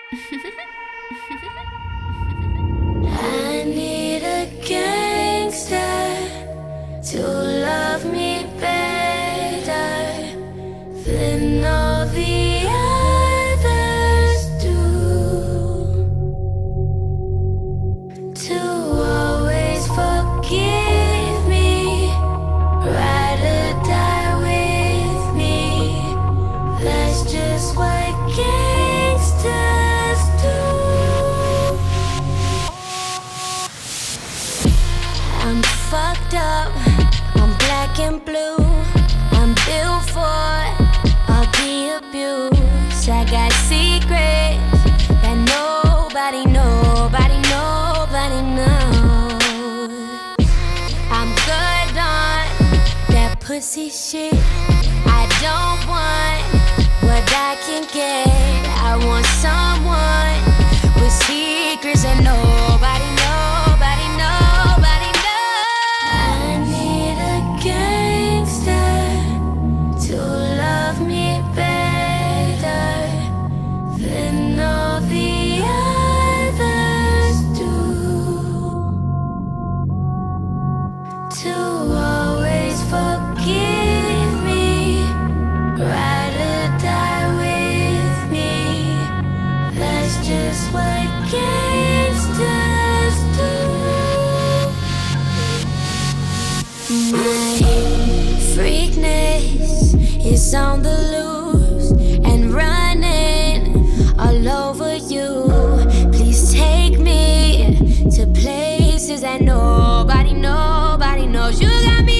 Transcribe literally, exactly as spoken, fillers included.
I need a gangster to love me better than all the others do, to always forgive me, ride or die with me. That's just what gangsters do. I'm fucked up, I'm black and blue, I'm built for all the abuse. I got secrets that nobody, nobody, nobody knows. I'm good on that pussy shit. I don't want what I can get. I want someone with secrets that nobody, nobody, nobody knows. I need a gangster to love me better than all the others do, to always forgive me, ride or die with me. That's just what gangsters do. My freakness is on the loose and running all over you. Please take me to places that nobody, nobody knows. You got me